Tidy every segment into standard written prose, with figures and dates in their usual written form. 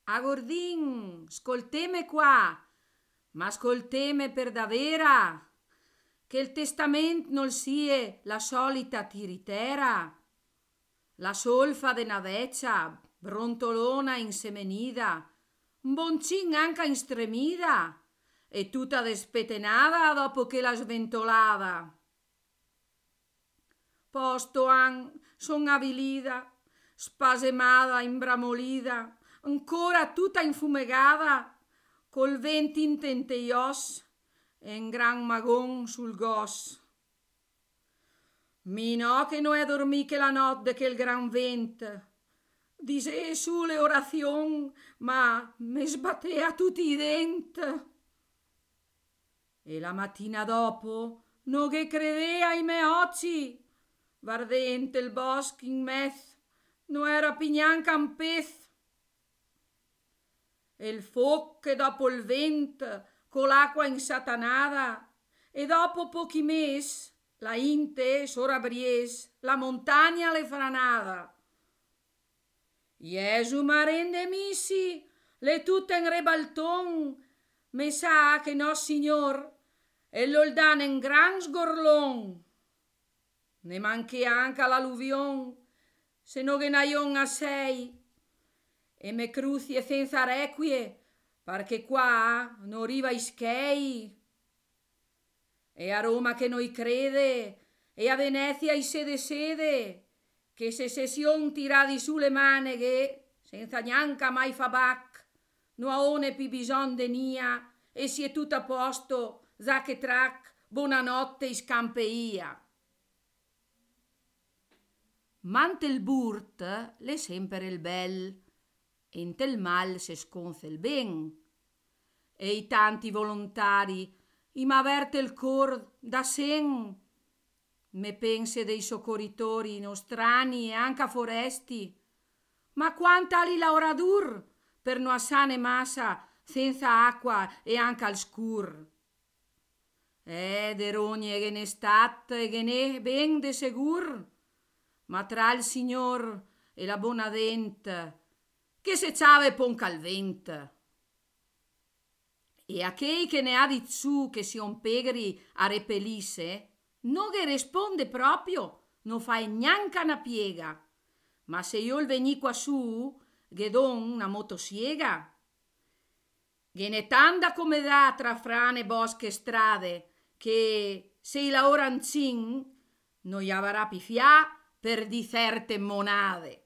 A Gordin, ascolteme qua, ma ascolteme per davvera, che il testament non sia la solita tiritera, la solfa de na veccia, brontolona insemenida, un boncin anche in stremida, e tutta despetenada dopo che la sventolada. Posto son avilida, spasemada, imbramolida, ancora tutta infumegada, col vento in tenteios e un gran magon sul gos. Mi no che no è dormì che la notte che il gran vent dise su le orazion, ma me sbattea tutti i dent. E la mattina dopo no che credea ai me occhi, vardente il bosco in mezzo, no era pignanca un pez. E il foc che dopo il vent, con l'acqua insatanada, e dopo pochi mes, la inte sora bries, la montagna le franada. Jesu marende missi, le tutte in rebalton, me sa che no signor, e l'oldan in gran sgorlon. Ne manchi anche l'alluvion, se no che naion a sei, e me cruzie senza requie, perché qua non riva i schei. E a Roma che noi crede, e a Venezia i sede, che se session tiradi su le maneghe, senza neanche mai fa bac, no aone pi bison de nia, e si è tutto a posto, za che trac, buonanotte in scampeia. Mante il burt le sempre il bel, ente il mal se sconze il ben. E i tanti volontari, i m'averte il cor da sen, me pense dei soccorritori nostrani e anche a foresti, ma quanta li l'aura dur per no assane massa senza acqua e anche al scur. De rogne che ne stat e che ne ben de segur, ma tra il signor e la bonadent che se ciave ponca al vent. E a chei che ne ha di su che si on pegri a repelisse, non che risponde proprio, non fai neanche una piega. Ma se io il veni qua su, che don una motosiega. Che ne tanda come da tra frane, bosche e strade, che se la ora ancin non gli avrà pifià per di certe monade.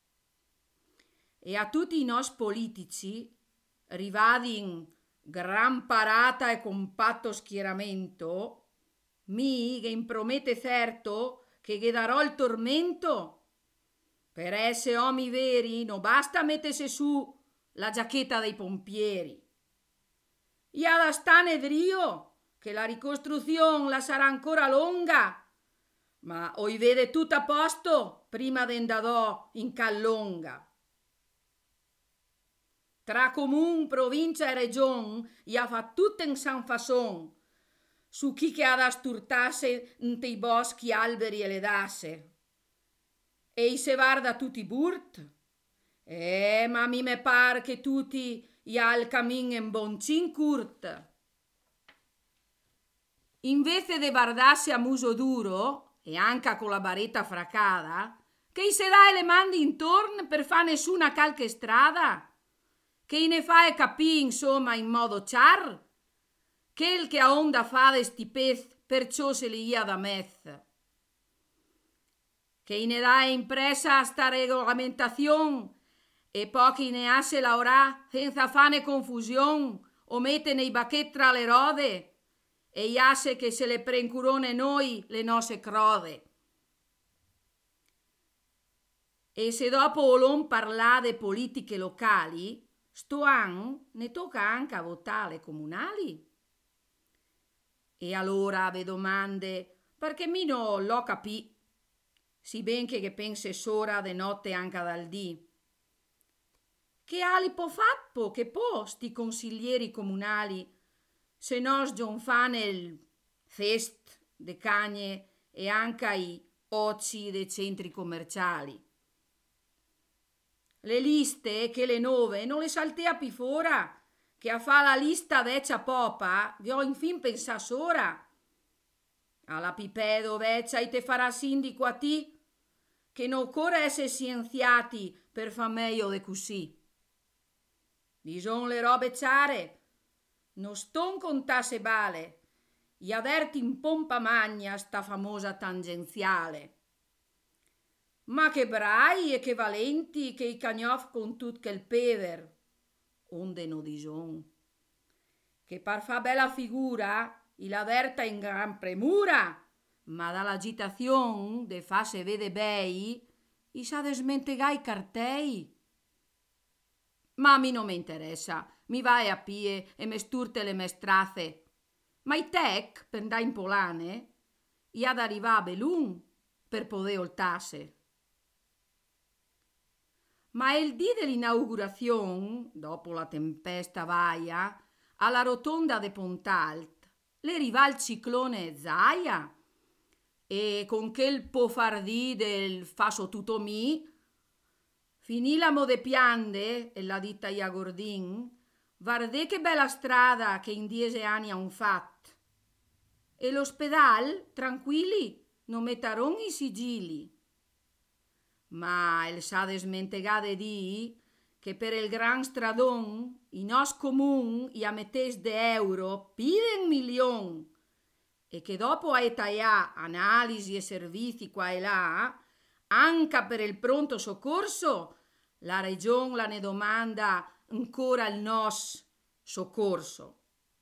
E a tutti i nostri politici, rivadin gran parata e compatto schieramento, mi che impromette certo che darò il tormento. Per essere omi veri non basta mettersi su la giacchetta dei pompieri. I ha da stane drio che la ricostruzione la sarà ancora lunga, ma oi vede tutto a posto prima d'andare in Callonga. Tra comun, provincia e region gli ha fatto tutto in San Fasson, su chi che ha da sturtarsi nei boschi, alberi e le dasse. E i se varda tutti i burt? Ma mi me par che tutti gli ha il cammin in boncin curt. Invece de vardarsi a muso duro, e anche con la baretta fracada, che i se dà le mandi intorno per fa nessuna calche strada, che ne fa e capì insomma in modo char, che il che a onda fa de sti pez perciò se li ia da mezza. Che ne dà impresa sta regolamentazione e pochi ne ha se laurà senza fane confusion o mette nei bacchetti tra le rode e iasse che se le prencurone noi le nostre crode. E se dopo volon parlà de politiche locali, sto an ne tocca anche a votare comunali. E allora ve domande, perché mi non l'ho capì, si ben che pense sora de notte anche dal dì. Che ali po fatto che po sti consiglieri comunali se nos gionfane il fest de cagne e anche i occi dei centri commerciali. Le liste che le nove non le saltea pi fora, che a fa la lista vecchia popa, che ho infin pensà sora. Alla pipedo vecchia e te farà sindico a ti, che non occorre essere scienziati per fa meglio de così. Dison le robe ciare, non ston contasse bale, gli averti in pompa magna sta famosa tangenziale. Ma che brai e che valenti che i cagnof con tut che il pever, onde no dison. Che par fa bella figura, il averta in gran premura, ma dall'agitazione de fa se vede bei, i sa desmentegai cartei. Ma a mi non mi interessa, mi vai a pie e me sturte le mestraze. Ma i tec, per andare in polane, i ad arrivare a Belun per poter oltase. Ma il dì dell'inaugurazione, dopo la tempesta vaia, alla rotonda de Pontalt, le arriva il ciclone Zaia e con quel pofardì del faso tutto mi, finì la mode piande e la ditta Iagordin, guardè che bella strada che in 10 anni han fatto. E l'ospedal, tranquilli, non mettaron i sigilli. Ma el sa desmentegade di che per il gran stradon i nos comun i a mettes de euro piden milion e che dopo a etaià analisi e servizi qua e là, anche per il pronto soccorso, la region la ne domanda ancora il nos soccorso.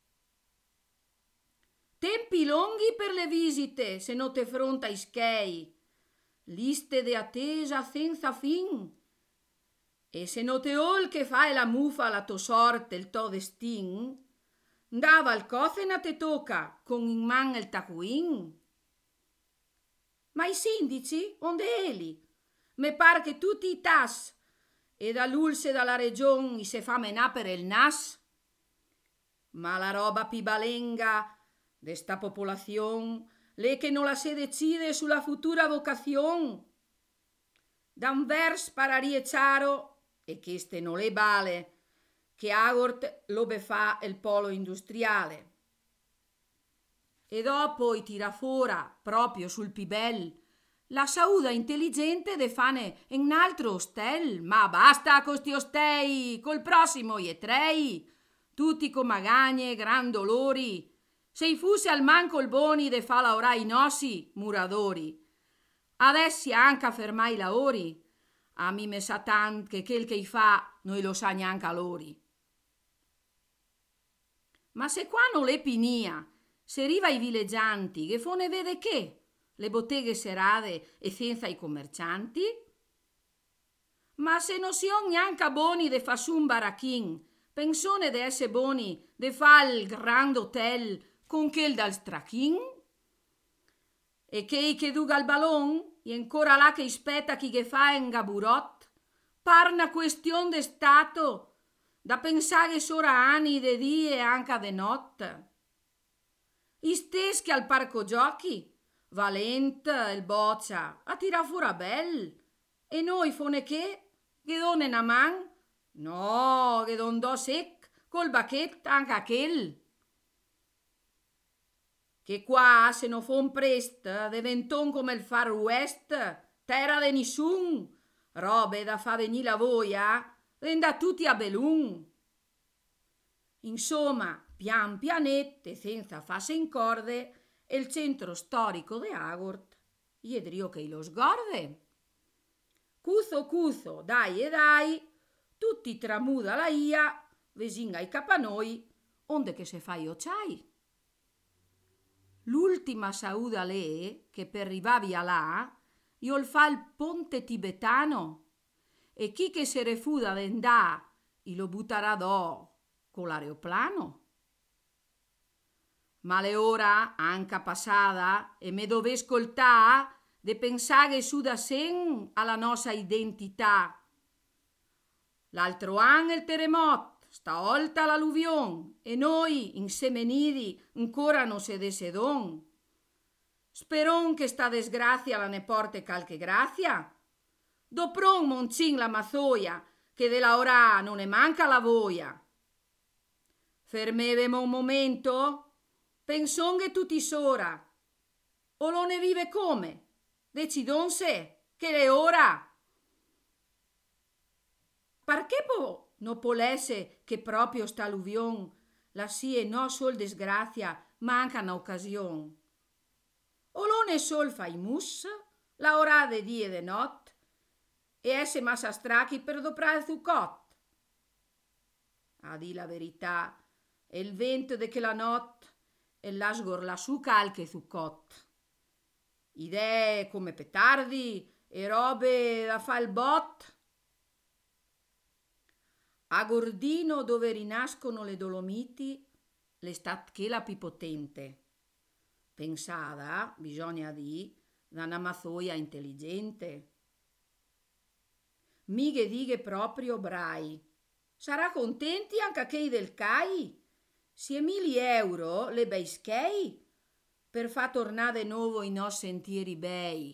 Tempi lunghi per le visite se non te fronta i schei, liste de attesa senza fin. E se no te ol che fai la mufa la to sorte, il to destin, andava al cofena te tocca con in man il tacuin. Ma i sindici, onde eli? Me par che tutti i tas e dall'ulse dalla region i se fa menà per il nas. Ma la roba pi balenga de sta popolazione le che non la se decide sulla futura vocazione. Dan vers pararie ciaro e cheste non le bale che Agort lo befà il polo industriale. E dopo i tira fora, proprio sul pibel, la sauda intelligente de fane in un altro ostel. Ma basta con sti ostei, col prossimo ie trei, tutti con magagne, gran dolori. Se i fusse al manco il boni de fa laurai i nossi muradori. Adessi anche a fermai i lavori. A mi me sa tant che quel che i fa noi lo sa neanche a lori. Ma se qua non le pinia, se riva i villeggianti, che fone vede che? Le botteghe serate e senza i commercianti? Ma se non si on neanche boni de fa su un baracchin, pensone de esse boni de fa il grand hotel con quel dal strachin? E che duga al ballon, e ancora là che ispetta chi che fa in gaburot, par una question de stato da pensare sora anni de die e anche de notte. I stes che al parco giochi, Valent, il boccia, a tira fura bel, e noi fone che donne na man? No, che don do sec, col bacchet anche aquel. Che qua se no fon prest diventon come il Far West, terra de nissun, robe da fa venì la voia, venda tutti a Belun. Insomma, pian pianette, senza farsi incorde, il centro storico de Agort, iedrio che lo sgorde. Cuzo, dai e dai, tutti tramuda la ia, vesin ai capanoi, onde che se fai occiai. L'ultima sauda lì, che per arrivavi a là, io fa il ponte tibetano, e chi che se refuda d'endà, lo butterà do con l'aeroplano. Ma le ora, anche passata, e me dove ascoltà, de pensare su da sen alla nostra identità. L'altro anno il terremoto, stavolta l'alluvione, e noi, insemenidi, ancora non se desedon. Speron che sta desgrazia la ne porte calche grazia. Dopron moncin la mazzoia, che della ora non ne manca la voia. Fermevemo un momento, penson che tutti sora. O lo ne vive come? Decidon se, che le ora. Perché non può essere che proprio sta alluvion la sie no sol desgrazia manca un'occasione? O lo ne sol fai mus, la ora de die e de not, e esse massa strachi per doprare il zuccot. A di la verità, e il vento de che la not e l'asgor la su calche zuccot. Idee come petardi e robe da fa il bot. A Gordino, dove rinascono le Dolomiti, l'estat che la più potente. Pensata, bisogna di, da una mazzoia intelligente. Mighe dighe proprio brai. Sarà contenti anche che del CAI? Sie 1.000 € le beischei per far tornare di nuovo i nostri sentieri bei.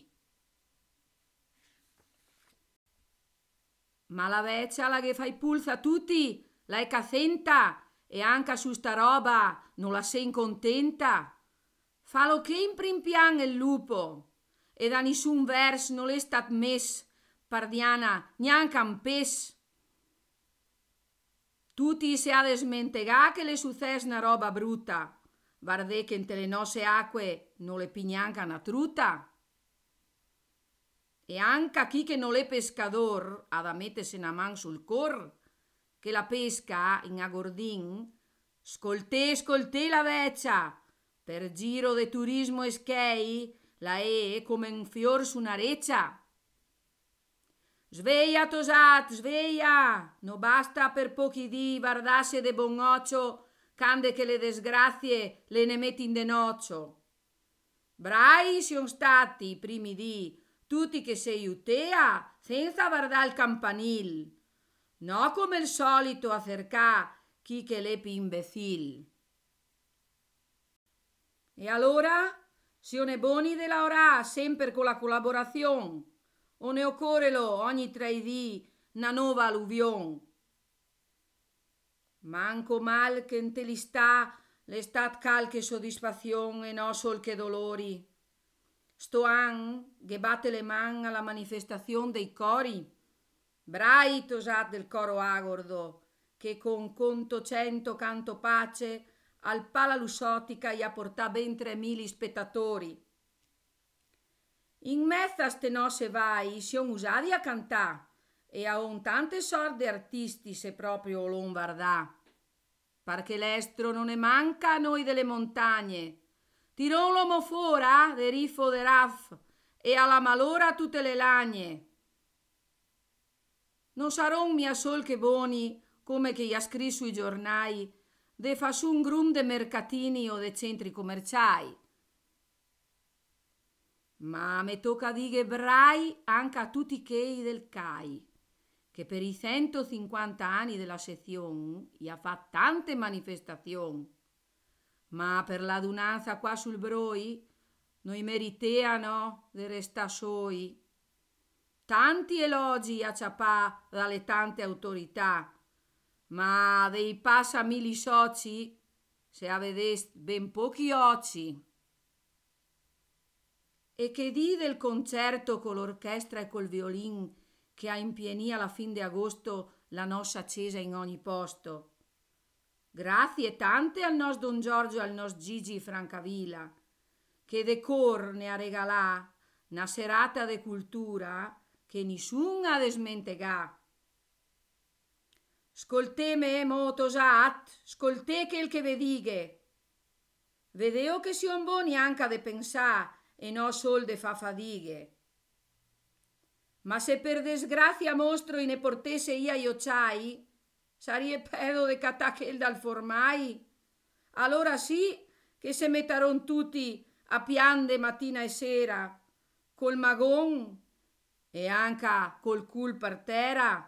Ma la vecchia la che fai pulsa a tutti, la è cazzenta e anche su sta roba non la sei contenta. Fa lo che in primpian il lupo e da nessun vers non l'è stat mes, pardiana, neanche un pes. Tutti se ha de smentegà che le success una roba brutta, guardè che in le nostre acque non le pignanca una truta. E anche a chi che non è pescador ha da mettersi una man sul cor, che la pesca in Agordin, scolté la vecchia, per giro de turismo e schei, la è come un fior su una reccia. Sveglia tosat, sveglia, no basta per pochi dì guardasse de bon occhio, cande che le disgrazie le ne metti in de noccio. Brai siamo stati i primi dì, tutti che sei utea, senza guardare il campanil. No come il solito a cercà chi che l'è più imbecil. E allora, sione boni della ora sempre con la collaborazione, o ne occorrelo ogni 3 dì una nuova alluvione. Manco mal che in te li sta l'estat calche soddisfazione e no sol che dolori. Sto an che batte le man alla manifestazione dei cori. Brai tosat del coro agordo, che con conto 100 canto pace al Pala Lussotica gli ha portato ben 3.000 spettatori. In mezzo a ste nosse vai siamo usati a cantà e a un tante sorte artisti se proprio l'on guardà. Perché l'estro non ne manca a noi delle montagne. Tirò l'uomo fora de rifo de raff e alla malora tutte le lagne. Non saron mia sol che boni come che gli ha scritto sui giornali de fa su un grum de mercatini o de centri commerciali. Ma me tocca dire brai anche a tutti quei del CAI, che per i 150 anni della sezione gli ha fatto tante manifestazioni. Ma per l'adunanza qua sul Broi noi meriteano di restare soi. Tanti elogi a ciapà dalle tante autorità, ma dei passamili soci se a vedeste ben pochi occhi. E che di del concerto con l'orchestra e col violin che ha impienì alla fin di agosto la nostra accesa in ogni posto. Grazie tante al nostro Don Giorgio e al nostro Gigi Francavilla, che de cor ne ha regalà una serata de cultura che nessun ha de smentegà. Scolteme motosat, scolté che il che ve dighe. Vedeo che sion boni anche a de pensà e no sol de fa fadighe. Ma se per desgrazia mostro ne portesse io ciai, sarie pedo de catachel dal formai. Allora sì che se mettaron tutti a piande mattina e sera, col magon e anche col cul per terra.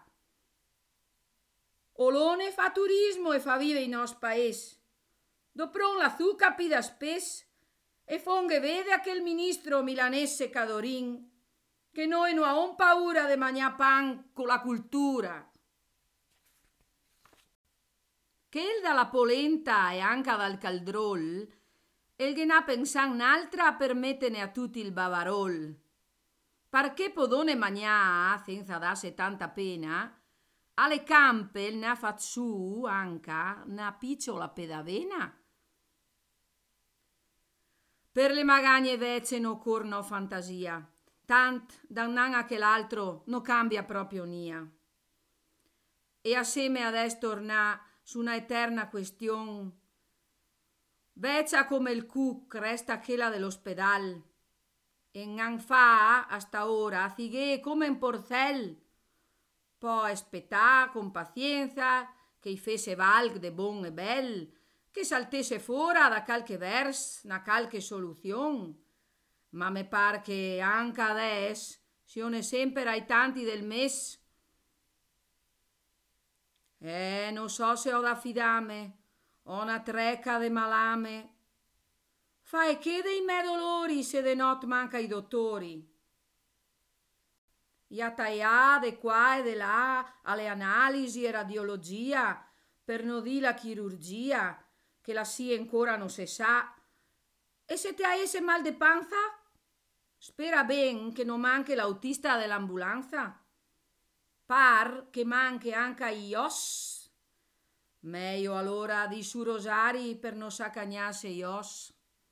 Olone fa turismo e fa vive i nostri paesi. Dopron la zucca pida spes e fonghe vede a che il ministro milanese Cadorin, che noi non abbiamo paura di mangiare pan con la cultura. Che il dalla polenta e anche dal caldrol, il che n'ha pensato un'altra per mettere a tutti il bavarol. Perché podone mangiare, senza darsi tanta pena, alle campe ne ha fatto su anche una picciola pedavena. Per le magagne vecchie no corno fantasia, tant da un anno che l'altro non cambia proprio nia. E assieme adesso torna su una eterna questione, vecchia come il cuc resta quella dell'ospedal, e non fa hasta ora fighe come un porcel, poi aspettare con pazienza che i fesse valg de bon e bel, che saltesse fuori da qualche vers, una qualche soluzione. Ma me par che anche adesso siano sempre ai tanti del mes. Non so se ho da fidame, ho una trecca de malame. Fai che dei me dolori se de not manca i dottori. Ja taià de qua e de là alle analisi e radiologia, per non dire la chirurgia, che la sia ancora non si sa. E se ti avesse mal de panza? Spera ben che non manchi l'autista dell'ambulanza. Par che manchi anche i os. Meglio allora di su rosari per non s'accagnarsi i os.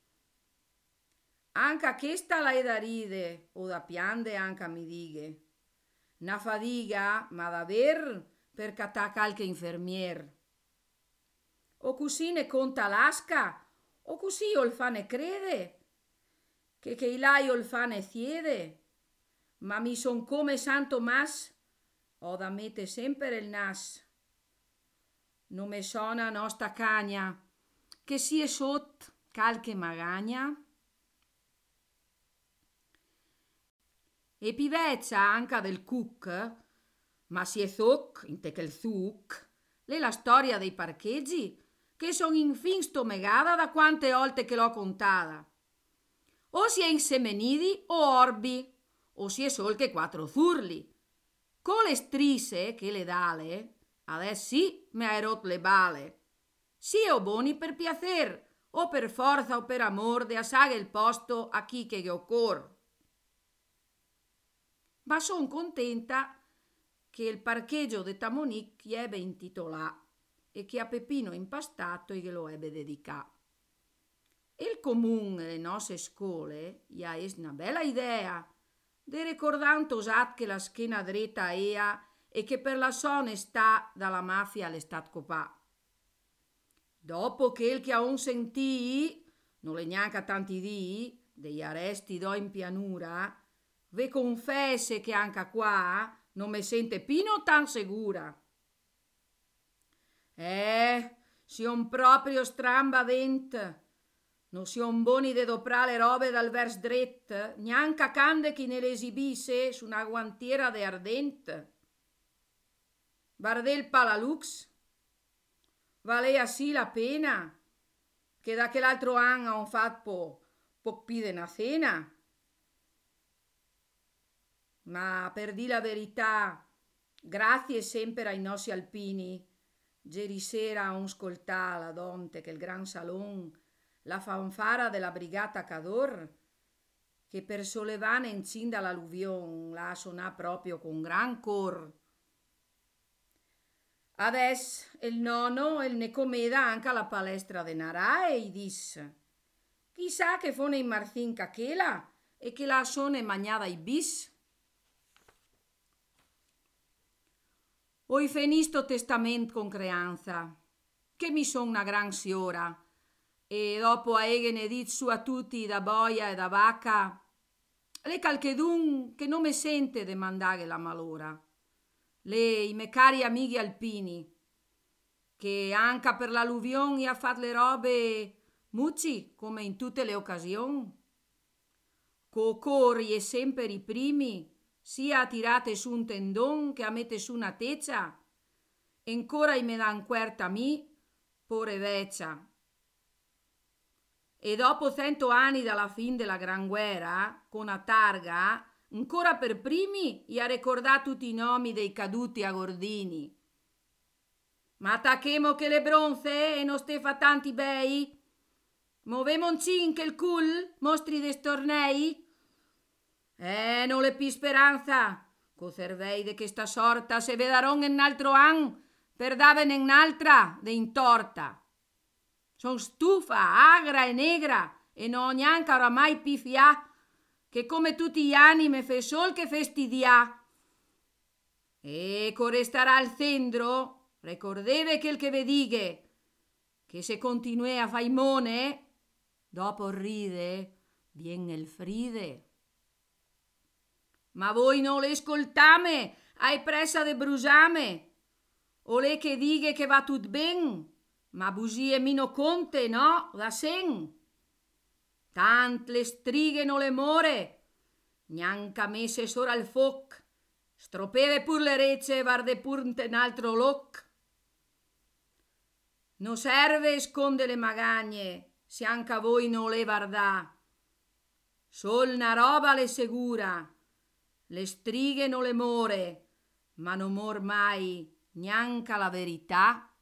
Anche questa l'hai da ride o da piande anche mi dighe. Una fadiga, ma da ver per catà qualche infermier. O così ne conta l'asca, o così io il fa ne crede, che il là io il fa ne chiede, ma mi son come San Tomas, ho da mette sempre il nas. Non me sona nostra cagna, che si è sot qualche magagna. E pivezza anche del cuc, ma si è zoc, in te che il zuc, l'è la storia dei parcheggi, che son infin stomegata da quante volte che l'ho contata. O si è insemenidi o orbi, o si è sol che quattro zurli. Con le strise che le dale, adesso sì me hai rotto le bale. Sì o boni per piacer, o per forza o per amor de assaghe il posto a chi che occor. Ma son contenta che il parcheggio de Tamonic gli ebbe intitolà e che a Peppino Impastato glielo ebbe dedicà. Il comune e le nostre scuole gli ha es una bella idea de ricordare tosat che la schiena dritta ea e che per la sua onestà dalla mafia l'è stat copà. Dopo che il che ha un sentì, non le neanche tanti dì, degli arresti do in pianura, ve confesse che anche qua non me sente pino tan sicura. Sion proprio strambadent. Non sion boni de doprà le robe dal vers dret, neanche cande chi ne le esibisse su una guantiera de ardent. Bardel Palalux, valea sì la pena, che da che l'altro anno han fatto poc pide una cena. Ma per dire la verità, grazie sempre ai nostri alpini, ieri sera un scoltà la donte che il gran salon, la fanfara della brigata Cador, che per sollevare in cin dall'alluvion la suonà proprio con gran cor. Adesso il nonno il ne comeda anche alla palestra de Narà e gli disse: chissà che fone in Marzin cachela e che la sone magnada i bis. Oi fenisto testament con creanza, che mi son una gran siora, e dopo a ne dit su a tutti da boia e da vacca, le calchedun che non me sente de mandare la malora, le i me cari amighi alpini, che anche per l'alluvion gli ha fatto le robe mucci come in tutte le occasioni. Co cori e sempre i primi, sia a tirate su un tendon che a mette su una teccia, e ancora me dan querta mi, pore veccia. E dopo 100 anni dalla fin della Gran Guerra, con a targa, ancora per primi gli ha ricordato tutti i nomi dei caduti a Gordini. Ma tachemo che le bronze e non ste fa tanti bei? Movemon cinque il cul, mostri des tornei? Non le pi speranza, co servei de che sta sorta se vedaron un altro an per davene un'altra de intorta. Son stufa, agra e negra e non ho neanche oramai pifià, che come tutti gli anni me fe sol che festidià. E restarà al centro, ricordeve quel che ve dighe, che se continue a faimone, dopo ride, viene il fride. Ma voi non le ascoltame, hai pressa de brusame, o le che dighe che va tut ben, ma bugie mino conte, no, da sen. Tant le strighe non le more, neanca messe sora al foc, stropeve pur le recce e varde pur in altro loc. No serve sconde le magagne, se anche voi non le vardà. Sol una roba le segura, le strighe non le more, ma non mor mai neanche la verità.